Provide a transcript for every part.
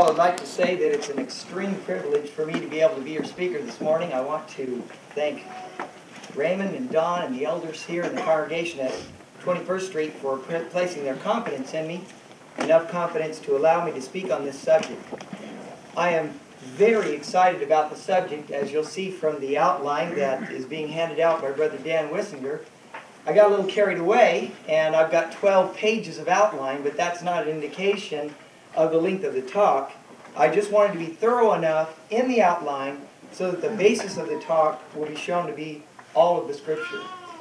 all, I'd like to say that it's an extreme privilege for me to be able to be your speaker this morning. I want to thank Raymond and Don and the elders here in the congregation at 21st Street for placing their confidence in me, enough confidence to allow me to speak on this subject. I am very excited about the subject, as you'll see from the outline that is being handed out by Brother Dan Wissinger. I got a little carried away, and I've got 12 pages of outline, but that's not an indication of the length of the talk. I just wanted to be thorough enough in the outline so that the basis of the talk will be shown to be all of the Scripture.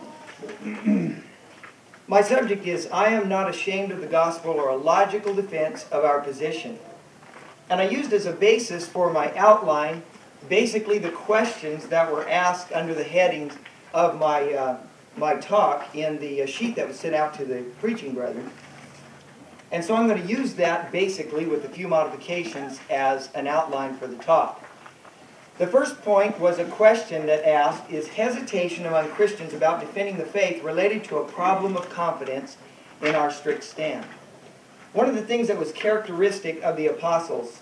My subject is, I am not ashamed of the gospel, or a logical defense of our position. And I used as a basis for my outline basically the questions that were asked under the headings of my talk in the sheet that was sent out to the preaching brethren. And so I'm going to use that basically with a few modifications as an outline for the talk. The first point was a question that asked, is hesitation among Christians about defending the faith related to a problem of confidence in our strict stand? One of the things that was characteristic of the apostles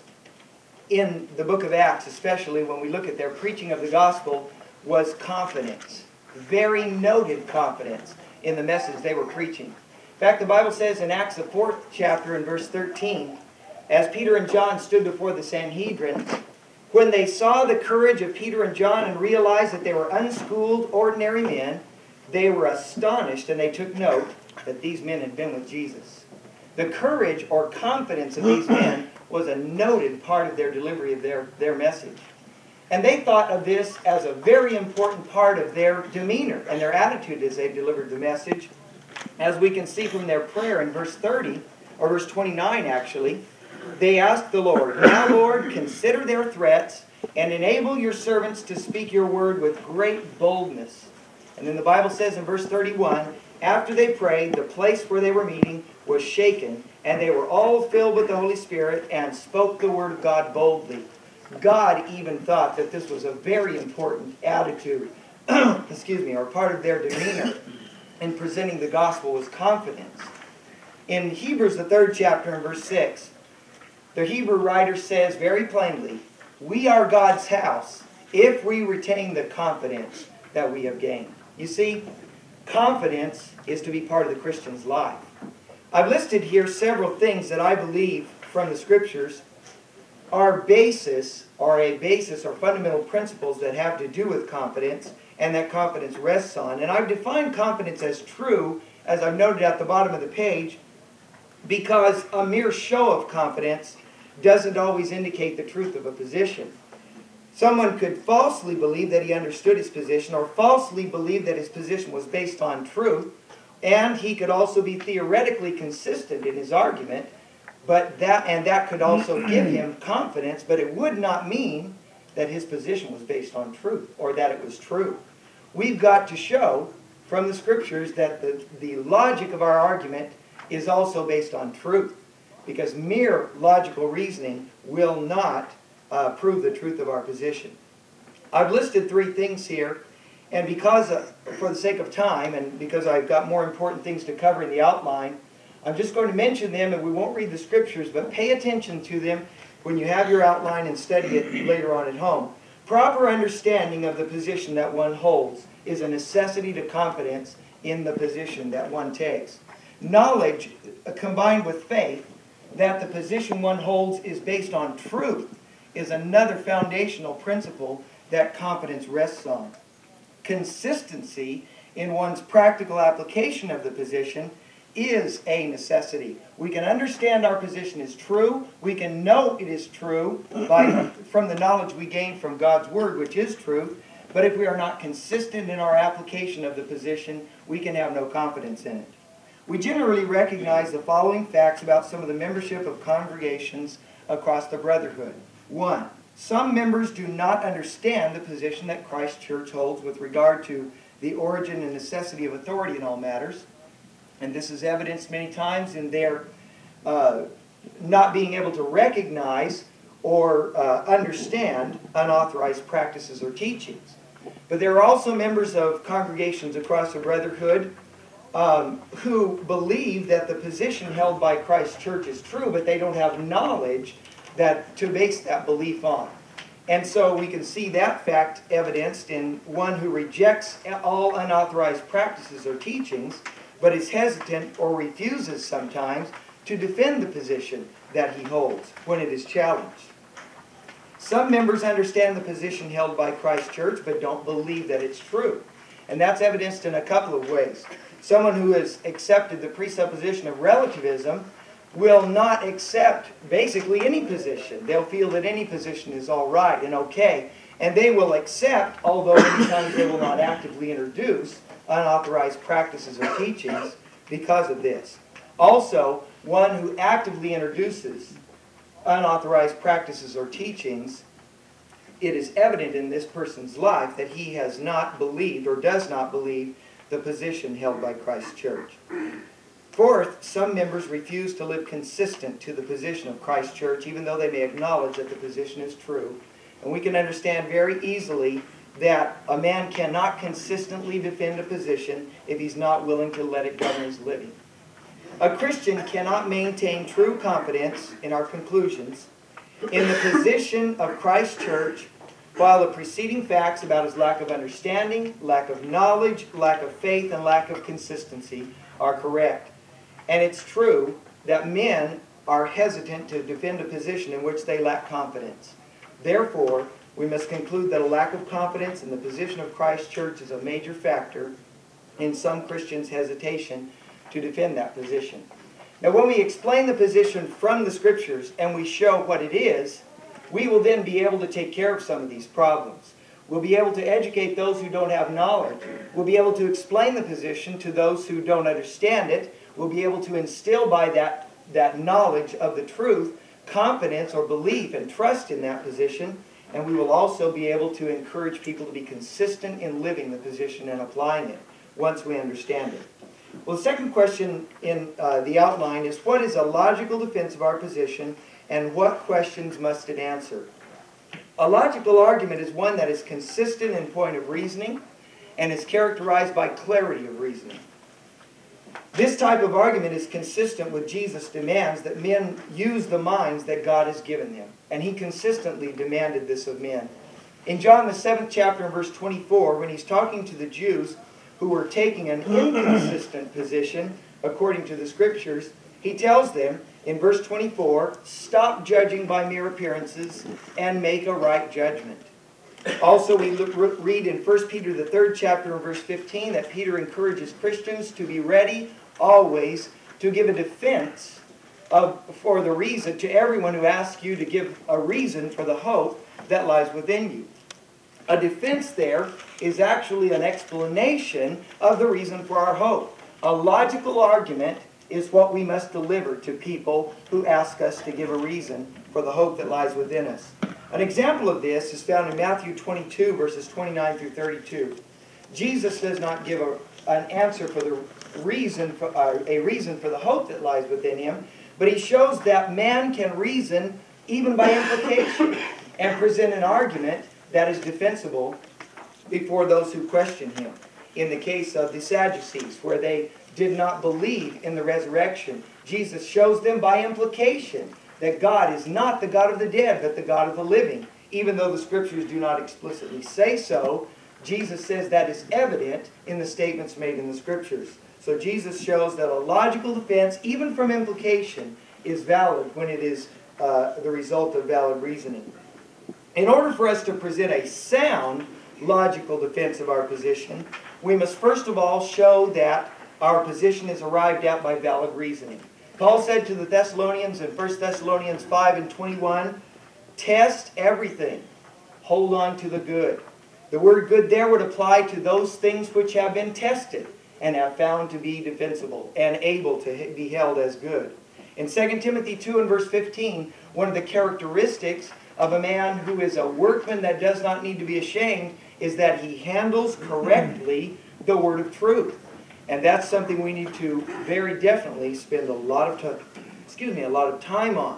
in the book of Acts, especially when we look at their preaching of the gospel, was confidence. Very noted confidence in the message they were preaching. In fact, the Bible says in Acts, the 4th chapter, in verse 13, as Peter and John stood before the Sanhedrin, when they saw the courage of Peter and John and realized that they were unschooled, ordinary men, they were astonished, and they took note that these men had been with Jesus. The courage or confidence of these men was a noted part of their delivery of their message. And they thought of this as a very important part of their demeanor and their attitude as they delivered the message. As we can see from their prayer in verse 30, or verse 29 actually, they asked the Lord, "Now, Lord, consider their threats and enable your servants to speak your word with great boldness." And then the Bible says in verse 31, after they prayed, the place where they were meeting was shaken, and they were all filled with the Holy Spirit and spoke the word of God boldly. God even thought that this was a very important attitude, or part of their demeanor in presenting the gospel was confidence. In Hebrews, the 3rd chapter, and verse 6, the Hebrew writer says very plainly, "We are God's house if we retain the confidence that we have gained." You see, confidence is to be part of the Christian's life. I've listed here several things that I believe from the Scriptures are fundamental principles that have to do with confidence and that confidence rests on. And I've defined confidence as true, as I've noted at the bottom of the page, because a mere show of confidence doesn't always indicate the truth of a position. Someone could falsely believe that he understood his position, or falsely believe that his position was based on truth, and he could also be theoretically consistent in his argument, but that could also give him confidence, but it would not mean that his position was based on truth, or that it was true. We've got to show from the Scriptures that the logic of our argument is also based on truth, because mere logical reasoning will not prove the truth of our position. I've listed 3 things here, and because, for the sake of time, and because I've got more important things to cover in the outline, I'm just going to mention them, and we won't read the Scriptures, but pay attention to them when you have your outline and study it later on at home. Proper understanding of the position that one holds is a necessity to confidence in the position that one takes. Knowledge combined with faith that the position one holds is based on truth is another foundational principle that confidence rests on. Consistency in one's practical application of the position is a necessity. We can understand our position is true. We can know it is true from the knowledge we gain from God's Word, which is truth. But if we are not consistent in our application of the position, we can have no confidence in it. We generally recognize the following facts about some of the membership of congregations across the brotherhood. 1. Some members do not understand the position that Christ Church holds with regard to the origin and necessity of authority in all matters. And this is evidenced many times in their not being able to recognize or understand unauthorized practices or teachings. But there are also members of congregations across the brotherhood who believe that the position held by Christ's church is true, but they don't have knowledge to base that belief on. And so we can see that fact evidenced in one who rejects all unauthorized practices or teachings, but is hesitant or refuses sometimes to defend the position that he holds when it is challenged. Some members understand the position held by Christ Church, but don't believe that it's true. And that's evidenced in a couple of ways. Someone who has accepted the presupposition of relativism will not accept basically any position. They'll feel that any position is all right and okay. And they will accept, although many times they will not actively introduce unauthorized practices or teachings because of this. Also, one who actively introduces unauthorized practices or teachings, it is evident in this person's life that he has not believed or does not believe the position held by Christ's Church. Fourth, some members refuse to live consistent to the position of Christ's Church, even though they may acknowledge that the position is true. And we can understand very easily that a man cannot consistently defend a position if he's not willing to let it govern his living. A Christian cannot maintain true confidence in our conclusions in the position of Christ's Church while the preceding facts about his lack of understanding, lack of knowledge, lack of faith, and lack of consistency are correct. And it's true that men are hesitant to defend a position in which they lack confidence. Therefore, we must conclude that a lack of confidence in the position of Christ's Church is a major factor in some Christians' hesitation to defend that position. Now, when we explain the position from the Scriptures and we show what it is, we will then be able to take care of some of these problems. We'll be able to educate those who don't have knowledge. We'll be able to explain the position to those who don't understand it. We'll be able to instill by that knowledge of the truth confidence or belief and trust in that position. And we will also be able to encourage people to be consistent in living the position and applying it once we understand it. Well, the second question in the outline is, what is a logical defense of our position, and what questions must it answer? A logical argument is one that is consistent in point of reasoning and is characterized by clarity of reasoning. This type of argument is consistent with Jesus' demands that men use the minds that God has given them. And he consistently demanded this of men. In John the 7th chapter and verse 24, when he's talking to the Jews who were taking an inconsistent position according to the Scriptures, he tells them in verse 24, stop judging by mere appearances and make a right judgment. Also, we read in 1 Peter the 3rd chapter and verse 15 that Peter encourages Christians to be ready always to give a defense for the reason to everyone who asks you to give a reason for the hope that lies within you. A defense there is actually an explanation of the reason for our hope. A logical argument is what we must deliver to people who ask us to give a reason for the hope that lies within us. An example of this is found in Matthew 22, verses 29 through 32. Jesus does not give an answer for the reason for a reason for the hope that lies within him, but he shows that man can reason even by implication and present an argument that is defensible before those who question him. In the case of the Sadducees, where they did not believe in the resurrection, Jesus shows them by implication that God is not the God of the dead, but the God of the living. Even though the Scriptures do not explicitly say so, Jesus says that is evident in the statements made in the Scriptures. So Jesus shows that a logical defense, even from implication, is valid when it is the result of valid reasoning. In order for us to present a sound logical defense of our position, we must first of all show that our position is arrived at by valid reasoning. Paul said to the Thessalonians in 1 Thessalonians 5 and 21, test everything, hold on to the good. The word good there would apply to those things which have been tested and have found to be defensible and able to be held as good. In 2 Timothy 2 and verse 15, one of the characteristics of a man who is a workman that does not need to be ashamed is that he handles correctly the word of truth. And that's something we need to very definitely spend a lot of time on.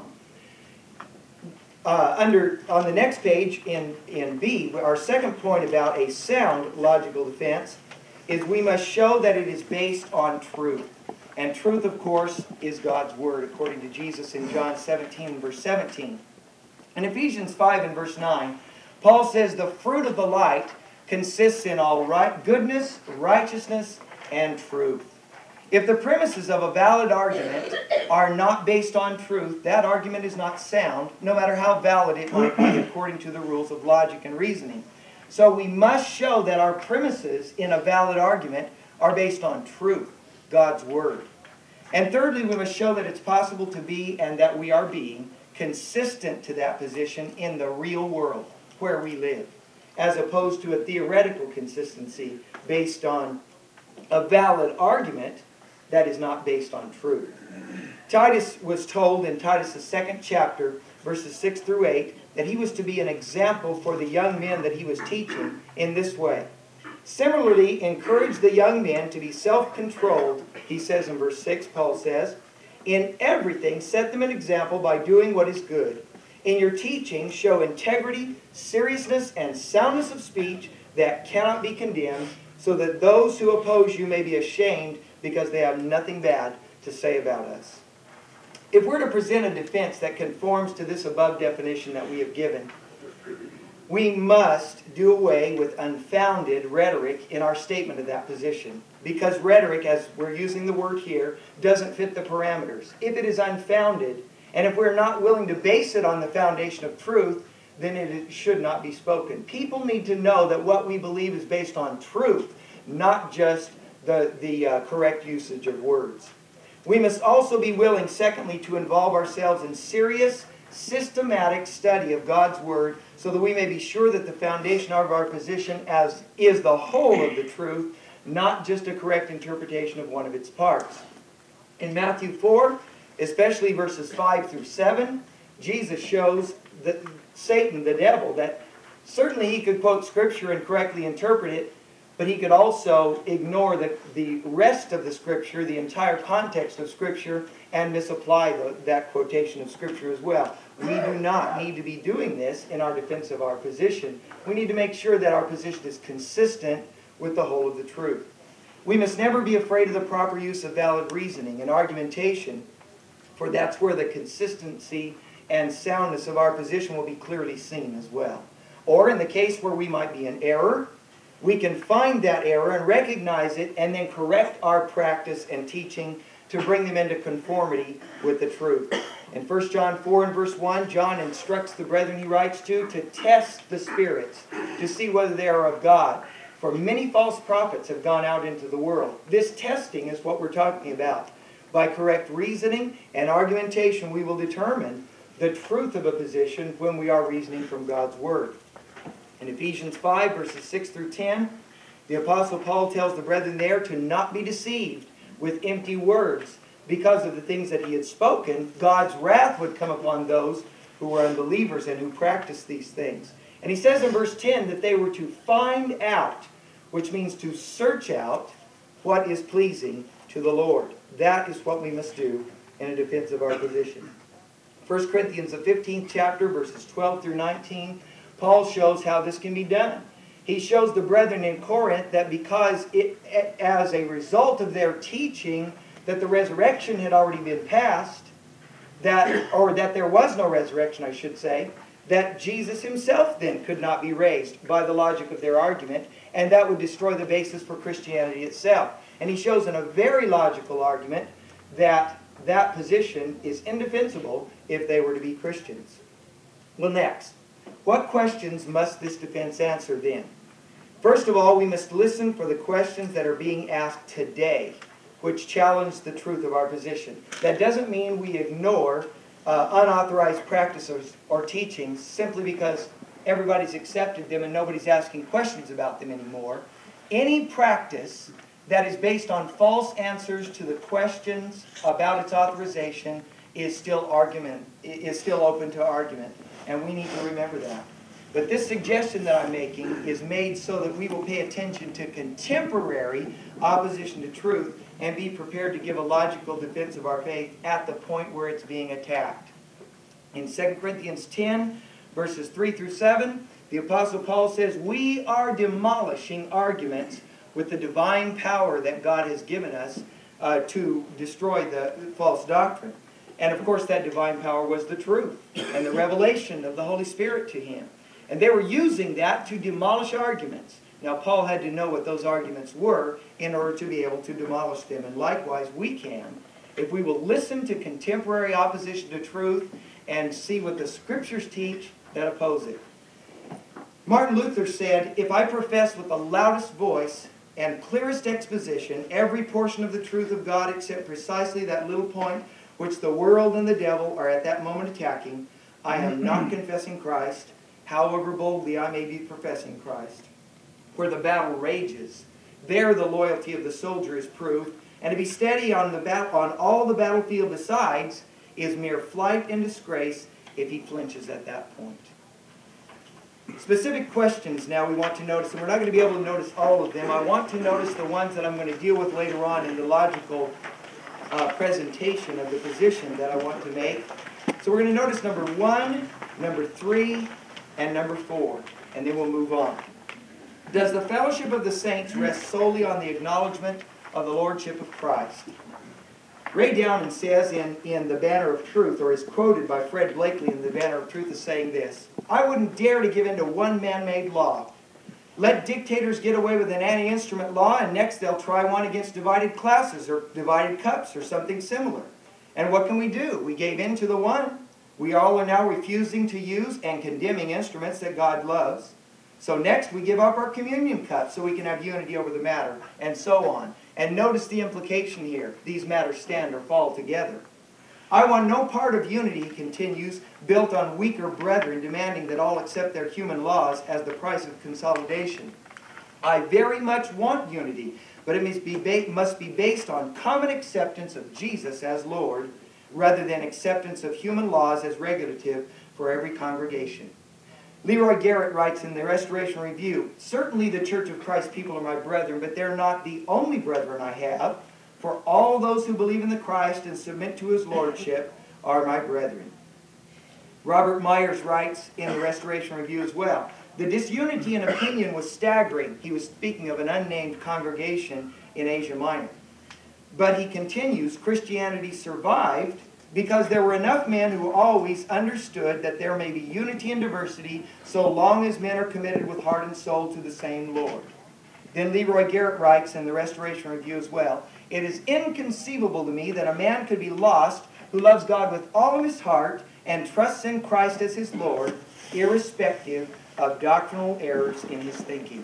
On the next page in B, our second point about a sound logical defense is we must show that it is based on truth. And truth, of course, is God's Word, according to Jesus in John 17, verse 17. In Ephesians 5 and verse 9, Paul says the fruit of the light consists in all goodness, righteousness, and truth. If the premises of a valid argument are not based on truth, that argument is not sound, no matter how valid it might be according to the rules of logic and reasoning. So we must show that our premises in a valid argument are based on truth, God's Word. And thirdly, we must show that it's possible to be, and that we are being, consistent to that position in the real world where we live, as opposed to a theoretical consistency based on a valid argument that is not based on truth. Titus was told in Titus' 2nd chapter, verses 6 through 8, that he was to be an example for the young men that he was teaching in this way. Similarly, encourage the young men to be self-controlled, he says in verse 6, Paul says, in everything set them an example by doing what is good. In your teaching show integrity, seriousness, and soundness of speech that cannot be condemned, so that those who oppose you may be ashamed because they have nothing bad to say about us. If we're to present a defense that conforms to this above definition that we have given, we must do away with unfounded rhetoric in our statement of that position. Because rhetoric, as we're using the word here, doesn't fit the parameters. If it is unfounded, and if we're not willing to base it on the foundation of truth, then it should not be spoken. People need to know that what we believe is based on truth, not just the correct usage of words. We must also be willing, secondly, to involve ourselves in serious, systematic study of God's Word so that we may be sure that the foundation of our position as is the whole of the truth, not just a correct interpretation of one of its parts. In Matthew 4, especially verses 5 through 7, Jesus shows that Satan, the devil, that certainly he could quote Scripture and correctly interpret it, but he could also ignore the rest of the Scripture, the entire context of Scripture, and misapply that quotation of Scripture as well. We do not need to be doing this in our defense of our position. We need to make sure that our position is consistent with the whole of the truth. We must never be afraid of the proper use of valid reasoning and argumentation, for that's where the consistency and soundness of our position will be clearly seen as well. Or in the case where we might be in error, we can find that error and recognize it and then correct our practice and teaching to bring them into conformity with the truth. In 1 John 4 and verse 1, John instructs the brethren he writes to test the spirits, to see whether they are of God. For many false prophets have gone out into the world. This testing is what we're talking about. By correct reasoning and argumentation, we will determine the truth of a position when we are reasoning from God's Word. In Ephesians 5, verses 6 through 10, the Apostle Paul tells the brethren there to not be deceived with empty words. Because of the things that he had spoken, God's wrath would come upon those who were unbelievers and who practiced these things. And he says in verse 10 that they were to find out, which means to search out what is pleasing to the Lord. That is what we must do in a defense of our position. 1 Corinthians, the 15th chapter, verses 12 through 19, Paul shows how this can be done. He shows the brethren in Corinth that because as a result of their teaching that the resurrection had already been passed, that there was no resurrection, I should say, that Jesus himself then could not be raised by the logic of their argument, and that would destroy the basis for Christianity itself. And he shows in a very logical argument that that position is indefensible if they were to be Christians. Well, next, what questions must this defense answer then? First of all, we must listen for the questions that are being asked today, which challenge the truth of our position. That doesn't mean we ignore unauthorized practices or teachings simply because everybody's accepted them and nobody's asking questions about them anymore. Any practice that is based on false answers to the questions about its authorization is still open to argument, and we need to remember that. But this suggestion that I'm making is made so that we will pay attention to contemporary opposition to truth and be prepared to give a logical defense of our faith at the point where it's being attacked. In 2 Corinthians 10, verses 3 through 7, the Apostle Paul says, we are demolishing arguments with the divine power that God has given us to destroy the false doctrine. And of course that divine power was the truth and the revelation of the Holy Spirit to him. And they were using that to demolish arguments. Now Paul had to know what those arguments were in order to be able to demolish them. And likewise we can, if we will listen to contemporary opposition to truth and see what the Scriptures teach that oppose it. Martin Luther said, "If I profess with the loudest voice and clearest exposition every portion of the truth of God except precisely that little point which the world and the devil are at that moment attacking, I am not confessing Christ, however boldly I may be professing Christ. Where the battle rages, there the loyalty of the soldier is proved, and to be steady on all the battlefield besides is mere flight and disgrace if he flinches at that point." Specific questions now we want to notice, and we're not going to be able to notice all of them. I want to notice the ones that I'm going to deal with later on in the logical presentation of the position that I want to make. So we're going to notice number 1, number 3, and number 4, and then we'll move on. Does the fellowship of the saints rest solely on the acknowledgement of the Lordship of Christ? Ray Downman says in The Banner of Truth, or is quoted by Fred Blakely in The Banner of Truth as saying this, "I wouldn't dare to give in to one man-made law. Let dictators get away with an anti-instrument law, and next they'll try one against divided classes or divided cups or something similar. And what can we do? We gave in to the one. We all are now refusing to use and condemning instruments that God loves. So next we give up our communion cup so we can have unity over the matter," and so on. And notice the implication here. These matters stand or fall together. "I want no part of unity," he continues, "built on weaker brethren demanding that all accept their human laws as the price of consolidation. I very much want unity, but it must be based on common acceptance of Jesus as Lord, rather than acceptance of human laws as regulative for every congregation." Leroy Garrett writes in the Restoration Review, "Certainly the Church of Christ people are my brethren, but they're not the only brethren I have, for all those who believe in the Christ and submit to his lordship are my brethren." Robert Myers writes in the Restoration Review as well, "The disunity in opinion was staggering." He was speaking of an unnamed congregation in Asia Minor. But he continues, "Christianity survived because there were enough men who always understood that there may be unity in diversity so long as men are committed with heart and soul to the same Lord." Then Leroy Garrett writes in the Restoration Review as well, "It is inconceivable to me that a man could be lost who loves God with all of his heart and trusts in Christ as his Lord, irrespective of doctrinal errors in his thinking."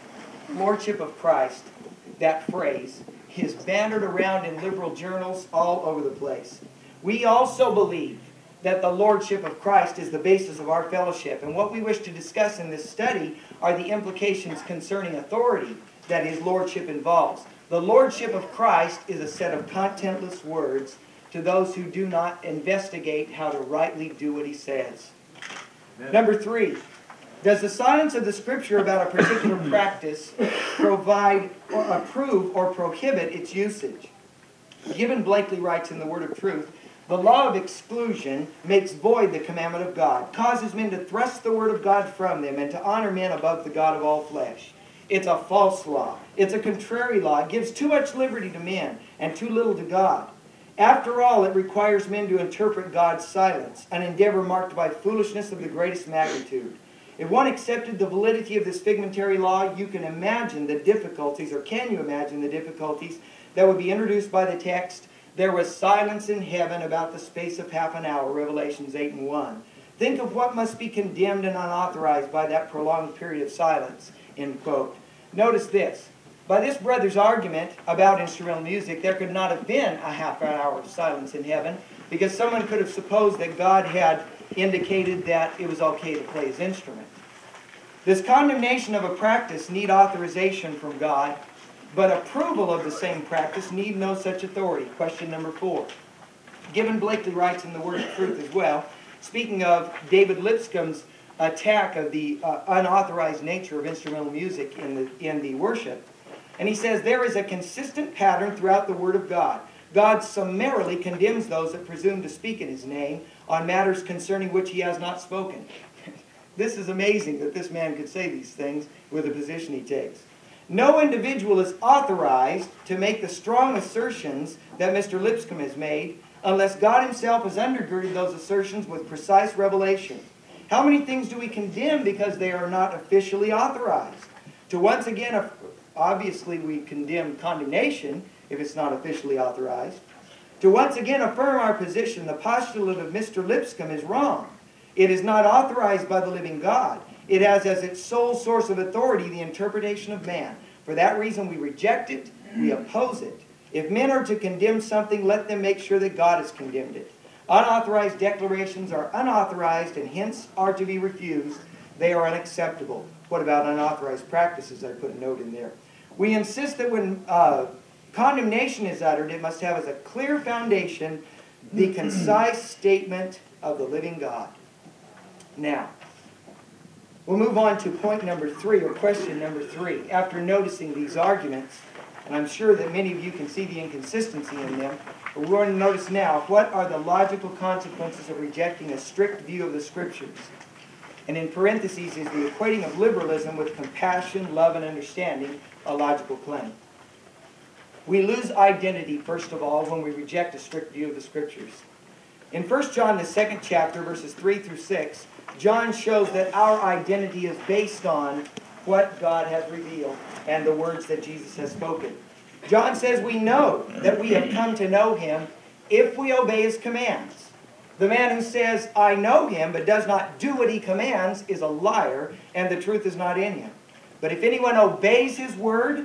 Lordship of Christ, that phrase, is bannered around in liberal journals all over the place. We also believe that the Lordship of Christ is the basis of our fellowship, and what we wish to discuss in this study are the implications concerning authority that his Lordship involves. The Lordship of Christ is a set of contentless words to those who do not investigate how to rightly do what he says. Amen. Number 3, does the silence of the Scripture about a particular practice provide or approve or prohibit its usage? Gibbon Blakely writes in The Word of Truth, "The law of exclusion makes void the commandment of God, causes men to thrust the Word of God from them, and to honor men above the God of all flesh. It's a false law. It's a contrary law. It gives too much liberty to men and too little to God. After all, it requires men to interpret God's silence, an endeavor marked by foolishness of the greatest magnitude. If one accepted the validity of this figmentary law, you can imagine the difficulties, or can you imagine the difficulties that would be introduced by the text, 'There was silence in heaven about the space of half an hour,' Revelations 8:1. Think of what must be condemned and unauthorized by that prolonged period of silence," end quote. Notice this. By this brother's argument about instrumental music, there could not have been a half an hour of silence in heaven, because someone could have supposed that God had indicated that it was okay to play his instrument. This condemnation of a practice need authorization from God, but approval of the same practice need no such authority. Question number 4. Gibbon Blakely writes in The Word of Truth as well, speaking of David Lipscomb's attack of the unauthorized nature of instrumental music in the worship. And he says, "There is a consistent pattern throughout the Word of God. God summarily condemns those that presume to speak in his name on matters concerning which he has not spoken." This is amazing that this man could say these things with the position he takes. "No individual is authorized to make the strong assertions that Mr. Lipscomb has made unless God himself has undergirded those assertions with precise revelation. How many things do we condemn because they are not officially authorized? To once again, obviously we condemn condemnation if it's not officially authorized. To once again affirm our position, the postulate of Mr. Lipscomb is wrong. It is not authorized by the living God. It has as its sole source of authority the interpretation of man. For that reason we reject it, we oppose it. If men are to condemn something, let them make sure that God has condemned it. Unauthorized declarations are unauthorized and hence are to be refused. They are unacceptable. What about unauthorized practices? I put a note in there. We insist that when condemnation is uttered, it must have as a clear foundation the concise statement of the living God. Now, we'll move on to point number 3, or question number 3. After noticing these arguments, and I'm sure that many of you can see the inconsistency in them, but we're going to notice now, what are the logical consequences of rejecting a strict view of the Scriptures? And in parentheses is the equating of liberalism with compassion, love, and understanding, a logical claim. We lose identity, first of all, when we reject a strict view of the Scriptures. In 1 John, the 2nd chapter, verses 3 through 6, John shows that our identity is based on what God has revealed and the words that Jesus has spoken. John says we know that we have come to know him if we obey his commands. The man who says, I know him, but does not do what he commands is a liar, and the truth is not in him. But if anyone obeys his word,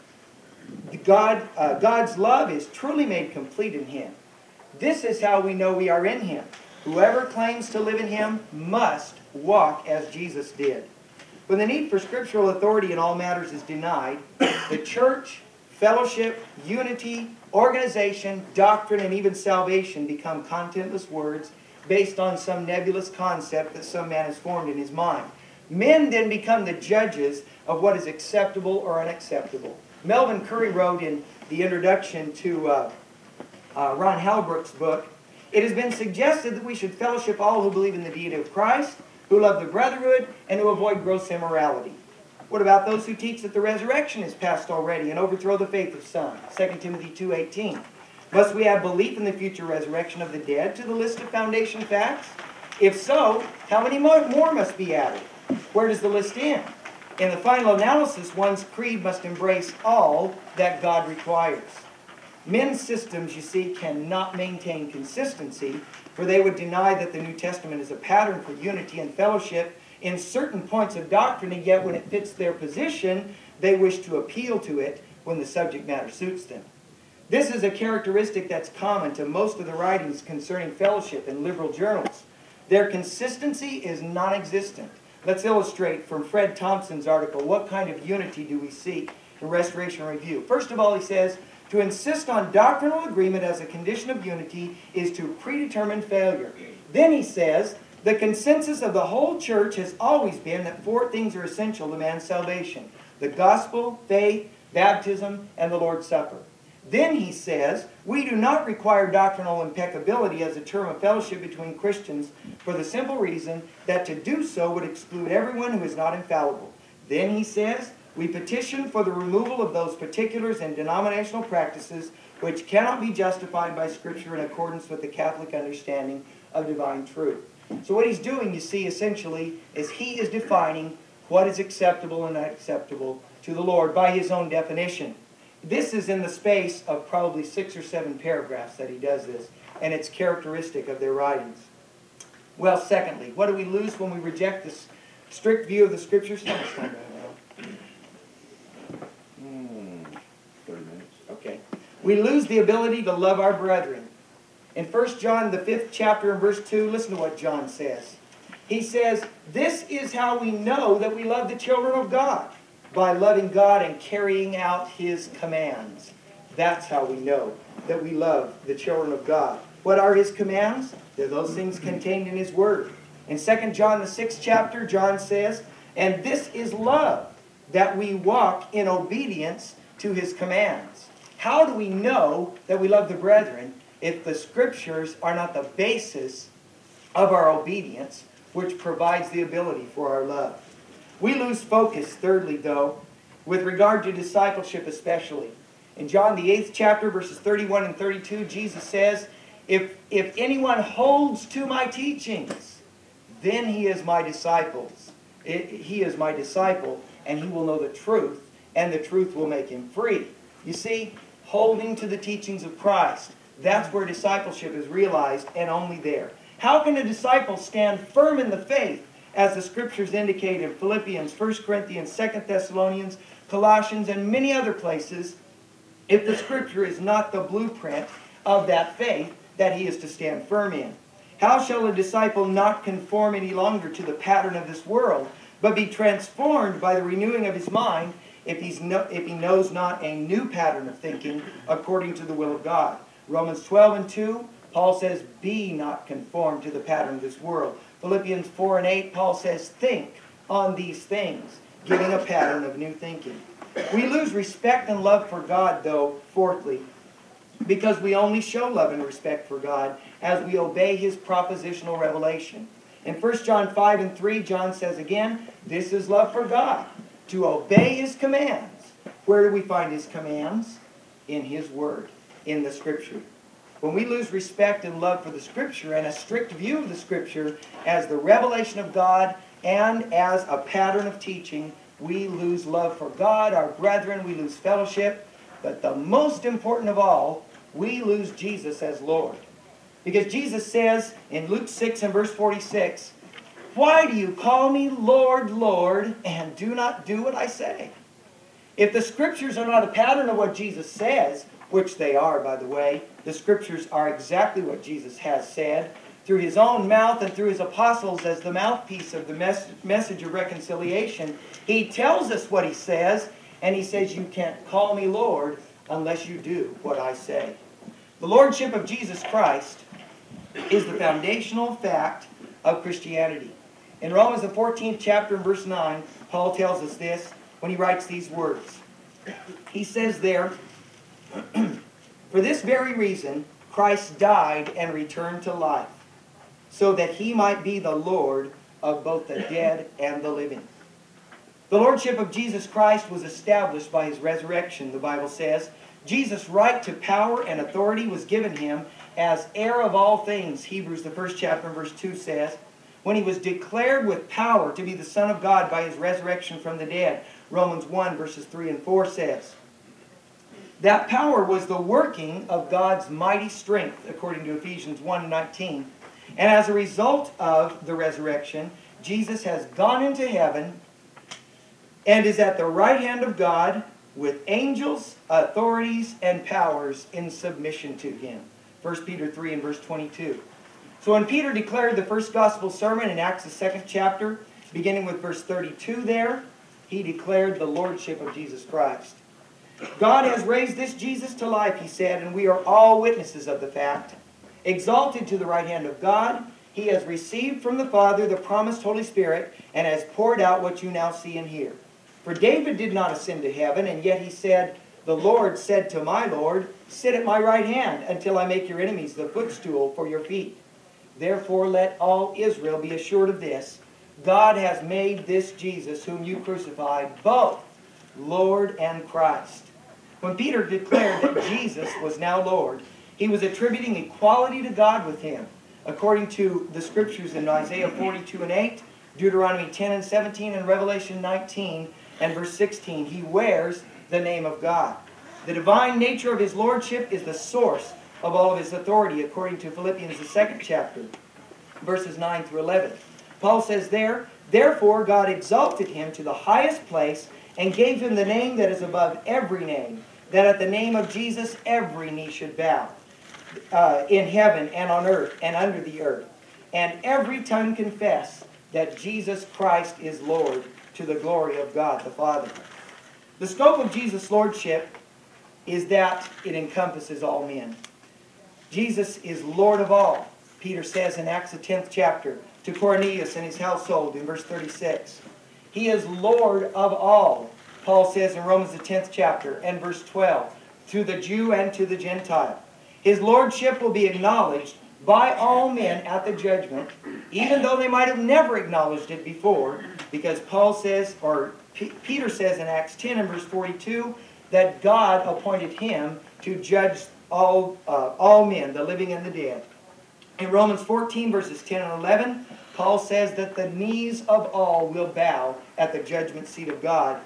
God's love is truly made complete in him. This is how we know we are in him. Whoever claims to live in him must walk as Jesus did. When the need for scriptural authority in all matters is denied, the church, fellowship, unity, organization, doctrine, and even salvation become contentless words based on some nebulous concept that some man has formed in his mind. Men then become the judges of what is acceptable or unacceptable. Melvin Curry wrote in the introduction to Ron Halbrook's book, it has been suggested that we should fellowship all who believe in the deity of Christ, who love the brotherhood, and who avoid gross immorality. What about those who teach that the resurrection is past already and overthrow the faith of some? 2 Timothy 2:18. Must we add belief in the future resurrection of the dead to the list of foundation facts? If so, how many more must be added? Where does the list end? In the final analysis, one's creed must embrace all that God requires. Men's systems, you see, cannot maintain consistency, for they would deny that the New Testament is a pattern for unity and fellowship in certain points of doctrine, and yet when it fits their position, they wish to appeal to it when the subject matter suits them. This is a characteristic that's common to most of the writings concerning fellowship in liberal journals. Their consistency is non-existent. Let's illustrate from Fred Thompson's article, what kind of unity do we seek in Restoration Review? First of all, he says, to insist on doctrinal agreement as a condition of unity is to predetermine failure. Then he says, the consensus of the whole church has always been that 4 things are essential to man's salvation: the gospel, faith, baptism, and the Lord's Supper. Then he says, we do not require doctrinal impeccability as a term of fellowship between Christians for the simple reason that to do so would exclude everyone who is not infallible. Then he says, we petition for the removal of those particulars and denominational practices which cannot be justified by Scripture in accordance with the Catholic understanding of divine truth. So what he's doing, you see, essentially, is he is defining what is acceptable and unacceptable to the Lord by his own definition. This is in the space of probably 6 or 7 paragraphs that he does this, and it's characteristic of their writings. Well, secondly, what do we lose when we reject this strict view of the Scriptures? 30 minutes. Okay. We lose the ability to love our brethren. In 1 John, the 5th chapter and verse 2, listen to what John says. He says, this is how we know that we love the children of God, by loving God and carrying out his commands. That's how we know that we love the children of God. What are his commands? They're those things contained in his word. In 2 John, the 6th chapter, John says, and this is love, that we walk in obedience to his commands. How do we know that we love the brethren if the Scriptures are not the basis of our obedience, which provides the ability for our love? We lose focus, thirdly, though, with regard to discipleship especially. In John, the 8th chapter, verses 31 and 32, Jesus says, If anyone holds to my teachings, then he is my disciple. He is my disciple, and he will know the truth, and the truth will make him free. You see, holding to the teachings of Christ, that's where discipleship is realized, and only there. How can a disciple stand firm in the faith, as the Scriptures indicate in Philippians, 1 Corinthians, 2 Thessalonians, Colossians, and many other places, if the Scripture is not the blueprint of that faith that he is to stand firm in? How shall a disciple not conform any longer to the pattern of this world, but be transformed by the renewing of his mind, if he knows not a new pattern of thinking according to the will of God? Romans 12:2, Paul says, be not conformed to the pattern of this world. Philippians 4:8, Paul says, think on these things, giving a pattern of new thinking. We lose respect and love for God, though, fourthly, because we only show love and respect for God as we obey his propositional revelation. In 1 John 5:3, John says again, this is love for God, to obey his commands. Where do we find his commands? In his word, in the Scripture. When we lose respect and love for the Scripture and a strict view of the Scripture as the revelation of God and as a pattern of teaching, we lose love for God, our brethren, we lose fellowship. But the most important of all, we lose Jesus as Lord. Because Jesus says in Luke 6 and verse 46, why do you call me Lord, Lord, and do not do what I say? If the Scriptures are not a pattern of what Jesus says, which they are, by the way, the Scriptures are exactly what Jesus has said, through his own mouth and through his apostles as the mouthpiece of the message of reconciliation. He tells us what he says, and he says, you can't call me Lord unless you do what I say. The Lordship of Jesus Christ is the foundational fact of Christianity. In Romans the 14th chapter and verse 9, Paul tells us this when he writes these words. He says there, for this very reason, Christ died and returned to life, so that he might be the Lord of both the dead and the living. The Lordship of Jesus Christ was established by his resurrection, the Bible says. Jesus' right to power and authority was given him as heir of all things, Hebrews the 1st chapter and verse 2 says, when he was declared with power to be the Son of God by his resurrection from the dead, Romans 1 verses 3 and 4 says. That power was the working of God's mighty strength, according to Ephesians 1:19. And as a result of the resurrection, Jesus has gone into heaven and is at the right hand of God with angels, authorities, and powers in submission to him. 1 Peter 3 and verse 22. So when Peter declared the first gospel sermon in Acts the 2nd chapter, beginning with verse 32 there, he declared the Lordship of Jesus Christ. God has raised this Jesus to life, he said, and we are all witnesses of the fact. Exalted to the right hand of God, he has received from the Father the promised Holy Spirit and has poured out what you now see and hear. For David did not ascend to heaven, and yet he said, the Lord said to my Lord, sit at my right hand until I make your enemies the footstool for your feet. Therefore let all Israel be assured of this, God has made this Jesus whom you crucified both Lord and Christ. When Peter declared that Jesus was now Lord, he was attributing equality to God with him. According to the Scriptures in Isaiah 42 and 8, Deuteronomy 10 and 17, and Revelation 19 and verse 16, he wears the name of God. The divine nature of his lordship is the source of all of his authority, according to Philippians the 2nd chapter, verses 9 through 11. Paul says there, therefore God exalted him to the highest place and gave him the name that is above every name, that at the name of Jesus every knee should bow, in heaven and on earth and under the earth, and every tongue confess that Jesus Christ is Lord, to the glory of God the Father. The scope of Jesus' lordship is that it encompasses all men. Jesus is Lord of all, Peter says in Acts the 10th chapter to Cornelius and his household in verse 36. He is Lord of all, Paul says in Romans the 10th chapter and verse 12, to the Jew and to the Gentile. His lordship will be acknowledged by all men at the judgment, even though they might have never acknowledged it before, because Paul says, or Peter says in Acts 10 and verse 42, that God appointed him to judge all men, the living and the dead. In Romans 14, verses 10 and 11, Paul says that the knees of all will bow at the judgment seat of God.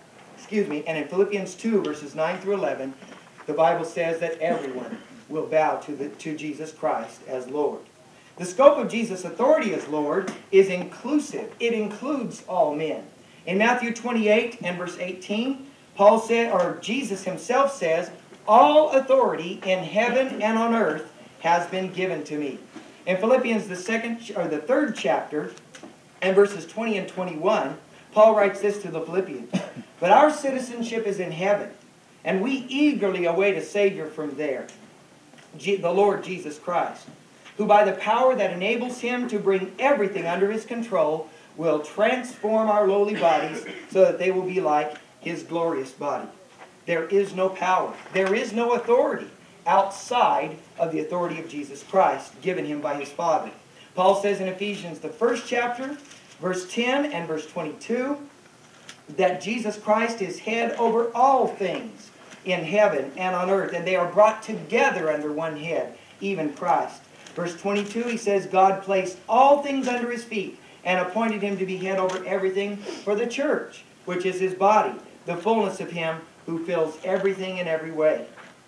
And in Philippians 2, verses 9 through 11, the Bible says that everyone will bow to Jesus Christ as Lord. The scope of Jesus' authority as Lord is inclusive. It includes all men. In Matthew 28 and verse 18, Paul said, or Jesus himself says, all authority in heaven and on earth has been given to me. In Philippians, the 3rd chapter, and verses 20 and 21, Paul writes this to the Philippians, but our citizenship is in heaven, and we eagerly await a Savior from there, the Lord Jesus Christ, who by the power that enables him to bring everything under his control will transform our lowly bodies so that they will be like his glorious body. There is no power, there is no authority outside of the authority of Jesus Christ given him by his Father. Paul says in Ephesians, the 1st chapter, verse 10 and verse 22, that Jesus Christ is head over all things in heaven and on earth, and they are brought together under one head, even Christ. Verse 22, he says, God placed all things under his feet and appointed him to be head over everything for the church, which is his body, the fullness of him who fills everything in every way.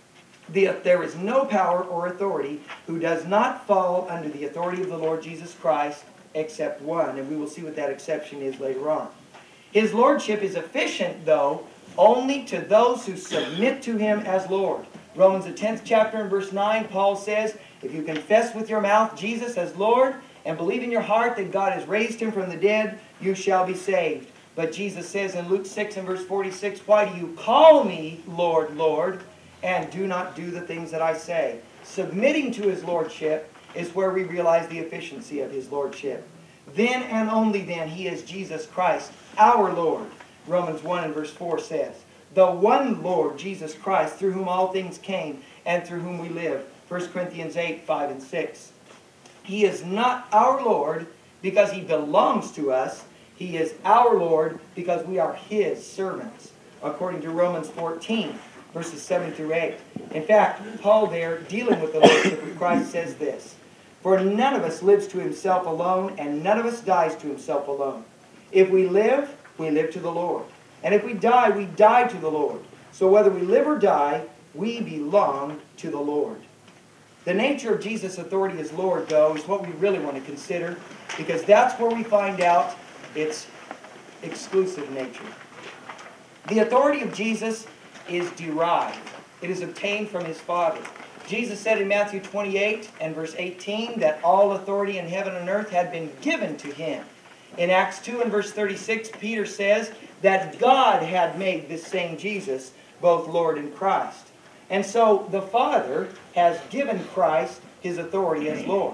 There is no power or authority who does not fall under the authority of the Lord Jesus Christ except one, and we will see what that exception is later on. His lordship is efficient, though, only to those who submit to him as Lord. Romans the 10th chapter and verse 9, Paul says, if you confess with your mouth Jesus as Lord and believe in your heart that God has raised him from the dead, you shall be saved. But Jesus says in Luke 6 and verse 46, why do you call me Lord, Lord, and do not do the things that I say? Submitting to his lordship is where we realize the efficiency of his lordship. Then and only then he is Jesus Christ, our Lord. Romans 1 and verse 4 says, the one Lord, Jesus Christ, through whom all things came and through whom we live. 1 Corinthians 8, 5 and 6. He is not our Lord because he belongs to us. He is our Lord because we are his servants, according to Romans 14, verses 7 through 8. In fact, Paul there, dealing with the lordship of Christ, says this, for none of us lives to himself alone, and none of us dies to himself alone. If we live to the Lord. And if we die to the Lord. So whether we live or die, we belong to the Lord. The nature of Jesus' authority as Lord, though, is what we really want to consider, because that's where we find out its exclusive nature. The authority of Jesus is derived. It is obtained from his Father. Jesus said in Matthew 28 and verse 18 that all authority in heaven and earth had been given to him. In Acts 2 and verse 36, Peter says that God had made this same Jesus both Lord and Christ. And so the Father has given Christ his authority as Lord.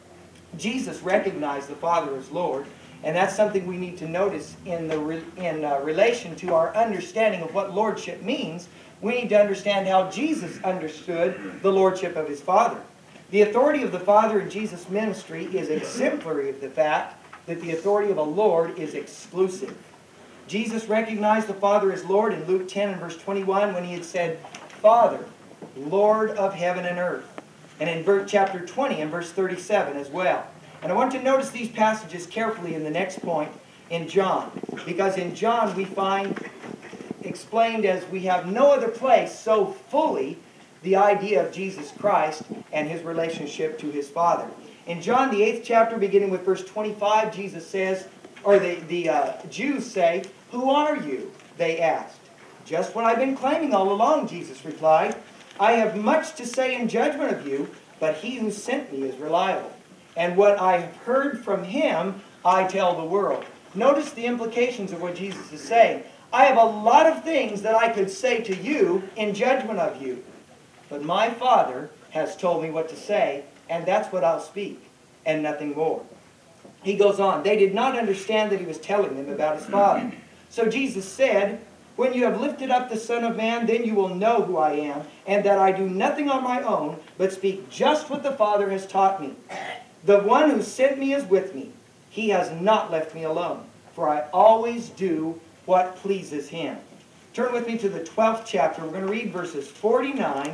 Jesus recognized the Father as Lord, and that's something we need to notice in relation to our understanding of what lordship means. We need to understand how Jesus understood the lordship of his Father. The authority of the Father in Jesus' ministry is exemplary of the fact that the authority of a Lord is exclusive. Jesus recognized the Father as Lord in Luke 10 and verse 21 when he had said, Father, Lord of heaven and earth. And in chapter 20 and verse 37 as well. And I want to notice these passages carefully in the next point in John. Because in John we find explained as we have no other place so fully the idea of Jesus Christ and his relationship to his Father. In John, the 8th chapter, beginning with verse 25, Jesus says, or the Jews say, who are you? They asked. Just what I've been claiming all along, Jesus replied. I have much to say in judgment of you, but he who sent me is reliable. And what I have heard from him, I tell the world. Notice the implications of what Jesus is saying. I have a lot of things that I could say to you in judgment of you. But my Father has told me what to say, and that's what I'll speak, and nothing more. He goes on, they did not understand that he was telling them about his Father. So Jesus said, when you have lifted up the Son of Man, then you will know who I am, and that I do nothing on my own, but speak just what the Father has taught me. The one who sent me is with me. He has not left me alone, for I always do what pleases him. Turn with me to the 12th chapter. We're going to read verses 49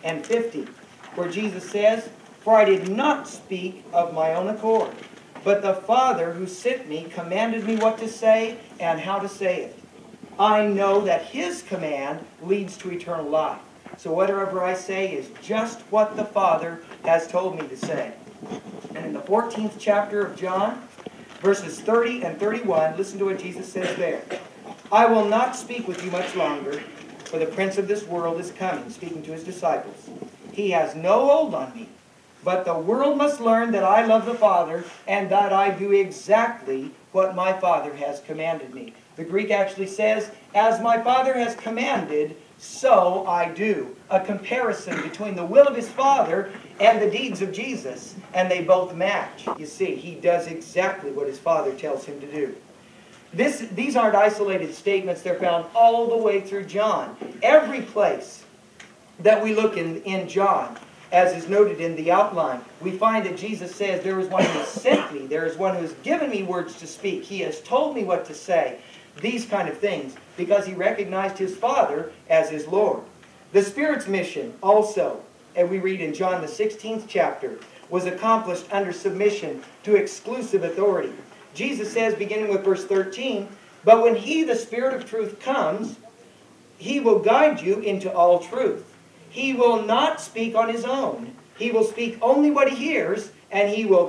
and 50, where Jesus says, "For I did not speak of my own accord, but the Father who sent me commanded me what to say and how to say it. I know that His command leads to eternal life. So whatever I say is just what the Father has told me to say." And in the 14th chapter of John, verses 30 and 31, listen to what Jesus says there. "I will not speak with you much longer, for the prince of this world is coming," speaking to His disciples. "He has no hold on me, but the world must learn that I love the Father and that I do exactly what my Father has commanded me." The Greek actually says, "As my Father has commanded, so I do." A comparison between the will of His Father and the deeds of Jesus. And they both match. You see, He does exactly what His Father tells Him to do. These aren't isolated statements. They're found all the way through John. Every place that we look in John, as is noted in the outline, we find that Jesus says, "There is one who has sent me. There is one who has given me words to speak. He has told me what to say." These kind of things, because He recognized His Father as His Lord. The Spirit's mission also, and we read in John the 16th chapter, was accomplished under submission to exclusive authority. Jesus says, beginning with verse 13, "But when He, the Spirit of truth, comes, He will guide you into all truth. He will not speak on His own. He will speak only what He hears, and He will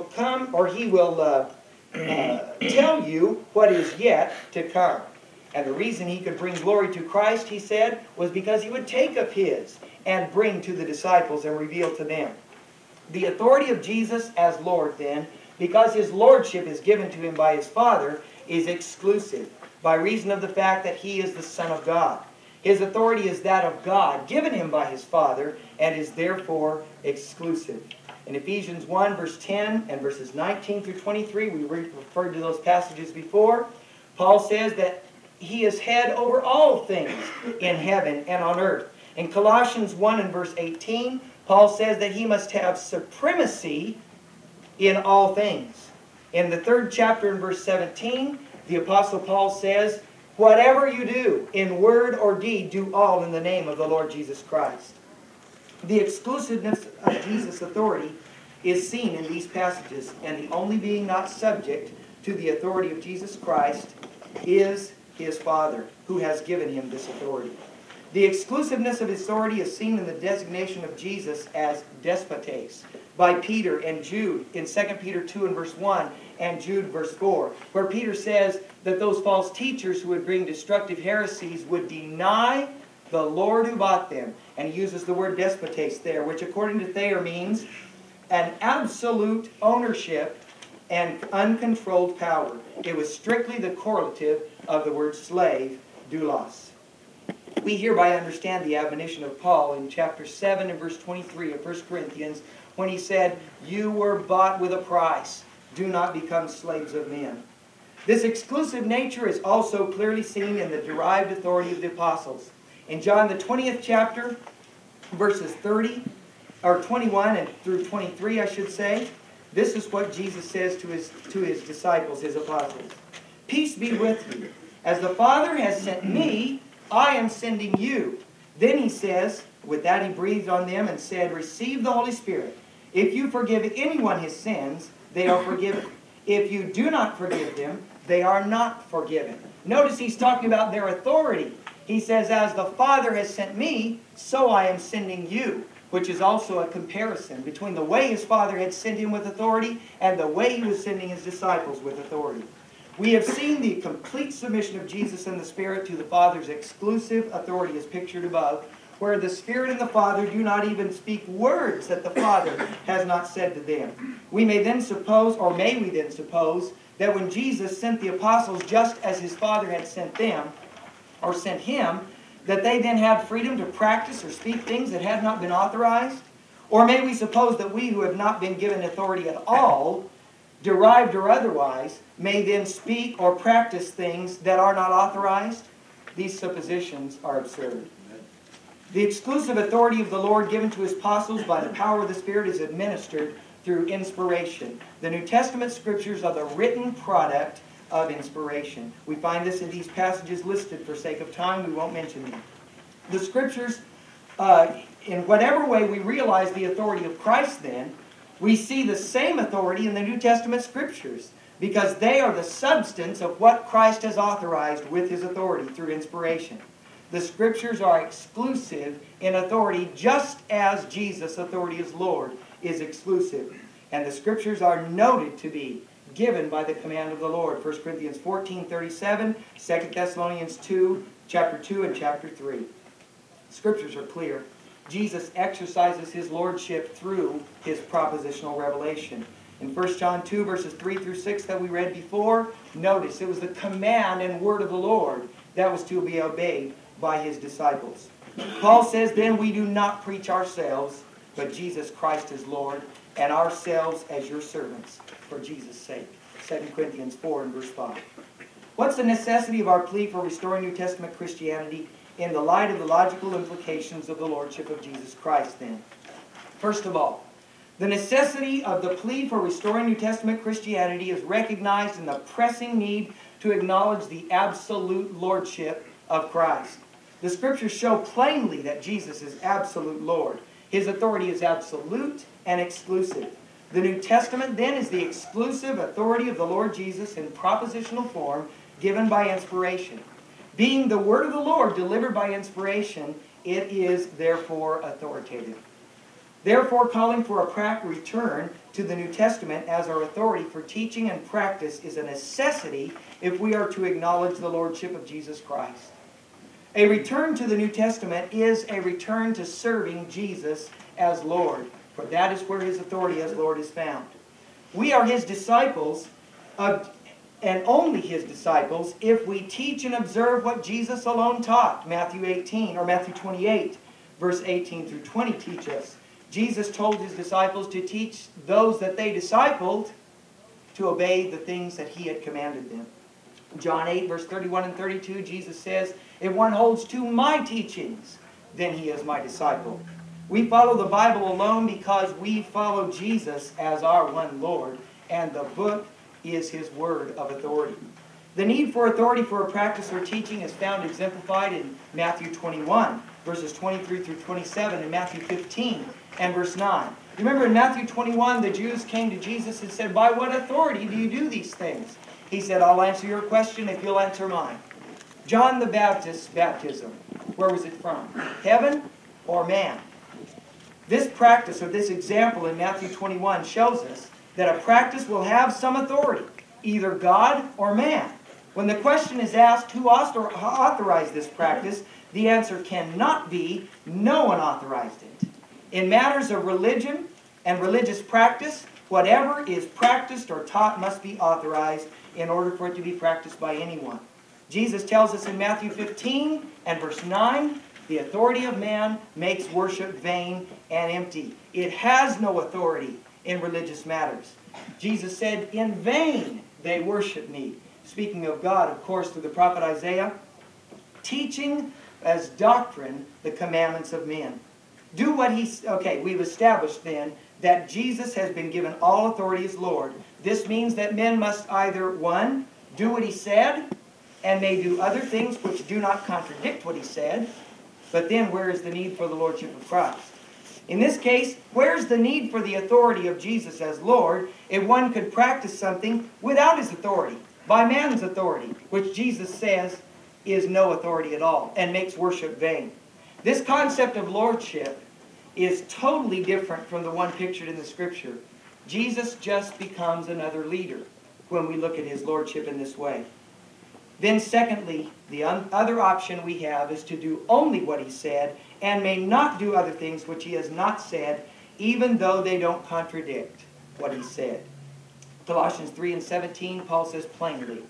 tell you what is yet to come." And the reason He could bring glory to Christ, He said, was because He would take of His and bring to the disciples and reveal to them. The authority of Jesus as Lord, then, because His Lordship is given to Him by His Father, is exclusive, by reason of the fact that He is the Son of God. His authority is that of God, given Him by His Father, and is therefore exclusive. In Ephesians 1, verse 10 and verses 19 through 23, we referred to those passages before, Paul says that He is head over all things in heaven and on earth. In Colossians 1 and verse 18, Paul says that He must have supremacy in all things. In the 3rd chapter in verse 17, the Apostle Paul says, "Whatever you do, in word or deed, do all in the name of the Lord Jesus Christ." The exclusiveness of Jesus' authority is seen in these passages, and the only being not subject to the authority of Jesus Christ is His Father, who has given Him this authority. The exclusiveness of His authority is seen in the designation of Jesus as despotes by Peter and Jude in 2 Peter 2 and verse 1 and Jude verse 4, where Peter says that those false teachers who would bring destructive heresies would deny the Lord who bought them. And he uses the word despotes there, which according to Thayer means an absolute ownership and uncontrolled power. It was strictly the correlative of the word slave, doulos. We hereby understand the admonition of Paul in chapter 7 and verse 23 of 1 Corinthians when he said, "You were bought with a price. Do not become slaves of men." This exclusive nature is also clearly seen in the derived authority of the apostles. In John the 20th chapter, verses 21 and through 23, I should say, this is what Jesus says to his disciples, His apostles. "Peace be with you. As the Father has sent me, I am sending you." Then He says, with that He breathed on them and said, "Receive the Holy Spirit. If you forgive anyone his sins, they are forgiven. If you do not forgive them, they are not forgiven." Notice He's talking about their authority. He says, "As the Father has sent me, so I am sending you," which is also a comparison between the way His Father had sent Him with authority and the way He was sending His disciples with authority. We have seen the complete submission of Jesus and the Spirit to the Father's exclusive authority as pictured above, where the Spirit and the Father do not even speak words that the Father has not said to them. We may then suppose, or may we then suppose, that when Jesus sent the apostles just as His Father had sent them, or sent Him, that they then had freedom to practice or speak things that had not been authorized? Or may we suppose that we who have not been given authority at all, derived or otherwise, may then speak or practice things that are not authorized? These suppositions are absurd. The exclusive authority of the Lord given to His apostles by the power of the Spirit is administered through inspiration. The New Testament Scriptures are the written product of inspiration. We find this in these passages listed. For sake of time, we won't mention them. The Scriptures in whatever way we realize the authority of Christ then, we see the same authority in the New Testament Scriptures, because they are the substance of what Christ has authorized with His authority through inspiration. The Scriptures are exclusive in authority, just as Jesus' authority as Lord is exclusive. And the Scriptures are noted to be given by the command of the Lord. 1 Corinthians 14:37, 2 Thessalonians 2, chapter 2 and chapter 3. Scriptures are clear. Jesus exercises His lordship through His propositional revelation. In 1 John 2, verses 3 through 6 that we read before, notice it was the command and word of the Lord that was to be obeyed by His disciples. Paul says, then we do not preach ourselves, but Jesus Christ as Lord, and ourselves as your servants, for Jesus' sake. 2 Corinthians 4 and verse 5. What's the necessity of our plea for restoring New Testament Christianity in the light of the logical implications of the Lordship of Jesus Christ then? First of all, the necessity of the plea for restoring New Testament Christianity is recognized in the pressing need to acknowledge the absolute lordship of Christ. The Scriptures show plainly that Jesus is absolute Lord. His authority is absolute and exclusive. The New Testament then is the exclusive authority of the Lord Jesus in propositional form given by inspiration. Being the word of the Lord delivered by inspiration, it is therefore authoritative. Therefore, calling for a return to the New Testament as our authority for teaching and practice is a necessity if we are to acknowledge the lordship of Jesus Christ. A return to the New Testament is a return to serving Jesus as Lord, for that is where His authority as Lord is found. We are His disciples, and only His disciples, if we teach and observe what Jesus alone taught. Matthew 28, verse 18 through 20 teach us. Jesus told His disciples to teach those that they discipled to obey the things that He had commanded them. John 8, verse 31 and 32, Jesus says, if one holds to my teachings, then he is my disciple. We follow the Bible alone because we follow Jesus as our one Lord, and the book is His word of authority. The need for authority for a practice or teaching is found exemplified in Matthew 21, verses 23 through 27, and Matthew 15 and verse 9. Remember in Matthew 21, the Jews came to Jesus and said, by what authority do you do these things? He said, I'll answer your question if you'll answer mine. John the Baptist's baptism, where was it from? Heaven or man? This practice, or this example in Matthew 21, shows us that a practice will have some authority, either God or man. When the question is asked who authorized this practice, the answer cannot be no one authorized it. In matters of religion and religious practice, whatever is practiced or taught must be authorized in order for it to be practiced by anyone. Jesus tells us in Matthew 15 and verse 9, the authority of man makes worship vain and empty. It has no authority in religious matters. Jesus said, in vain they worship me. Speaking of God, of course, through the prophet Isaiah, teaching as doctrine the commandments of men. Do what we've established then that Jesus has been given all authority as Lord. This means that men must either, one, do what He said, and may do other things which do not contradict what He said. But then where is the need for the Lordship of Christ? In this case, where's the need for the authority of Jesus as Lord if one could practice something without His authority, by man's authority, which Jesus says is no authority at all and makes worship vain? This concept of lordship is totally different from the one pictured in the Scripture. Jesus just becomes another leader when we look at His lordship in this way. Then secondly, the other option we have is to do only what He said and may not do other things which He has not said, even though they don't contradict what He said. Colossians 3 and 17, Paul says plainly,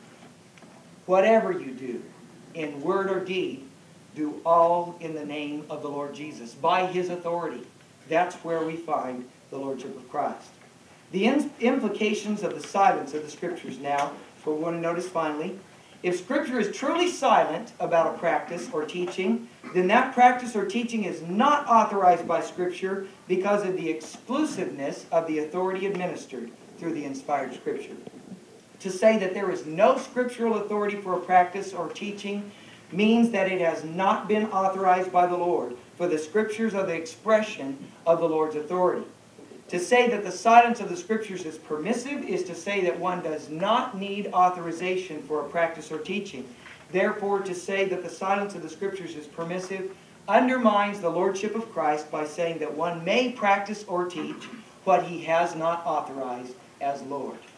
whatever you do, in word or deed, do all in the name of the Lord Jesus, by His authority. That's where we find the Lordship of Christ. The implications of the silence of the Scriptures now, for we want to notice finally, if Scripture is truly silent about a practice or teaching, then that practice or teaching is not authorized by Scripture because of the exclusiveness of the authority administered through the inspired Scripture. To say that there is no scriptural authority for a practice or teaching means that it has not been authorized by the Lord, for the Scriptures are the expression of the Lord's authority. To say that the silence of the Scriptures is permissive is to say that one does not need authorization for a practice or teaching. Therefore, to say that the silence of the Scriptures is permissive undermines the Lordship of Christ by saying that one may practice or teach what he has not authorized as Lord.